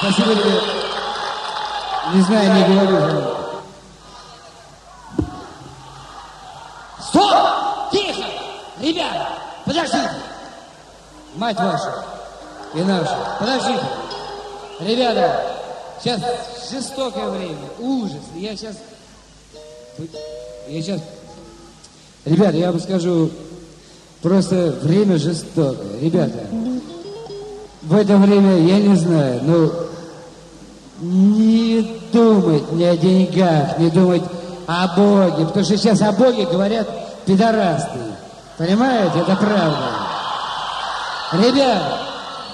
Спасибо тебе. Не знаю, не говорю. Стоп! Тихо! Ребята, подождите! Мать вашу и нашу, подождите! Ребята, сейчас жестокое время, ужас. Я сейчас... Ребята, я вам скажу, просто время жестокое. Ребята, в это время, я не знаю, ну, не думать ни о деньгах, не думать о Боге, потому что сейчас о Боге говорят пидорасты. Понимаете, это правда. Ребята,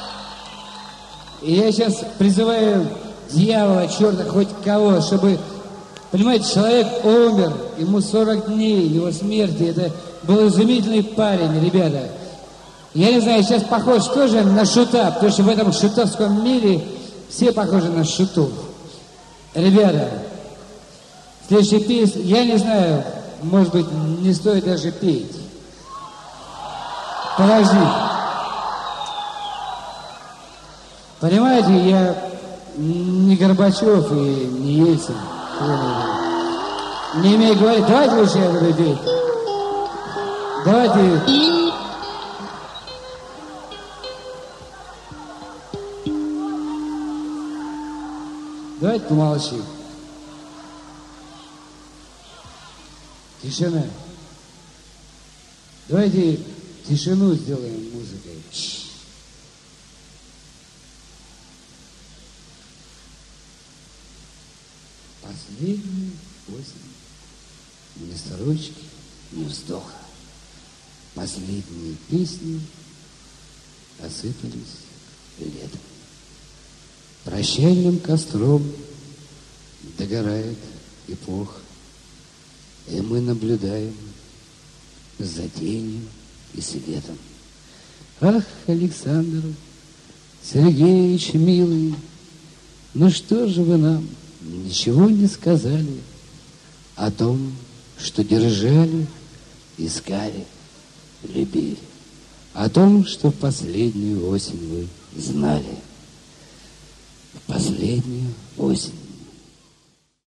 я сейчас призываю дьявола, черта, хоть кого, чтобы, понимаете, человек умер, ему 40 дней его смерти, это был изумительный парень, ребята. Я не знаю, сейчас похож тоже на шута, потому что в этом шутовском мире все похожи на шутов. Ребята, следующая песня, я не знаю, может быть, не стоит даже петь. Подожди. Понимаете, я не Горбачев и не Ельцин. Не имею говорить, давайте лучше я буду петь. Давайте... Давайте помолчим. Тишина. Давайте тишину сделаем музыкой. Последнюю осень. Ни строчки, ни вздоха. Последние песни осыпались летом. Прощальным костром догорает эпоха, и мы наблюдаем за тенью и светом. Ах, Александр Сергеевич, милый, ну что же вы нам ничего не сказали о том, что держали, искали, любили, о том, что в последнюю осень вы знали. Последнюю осень.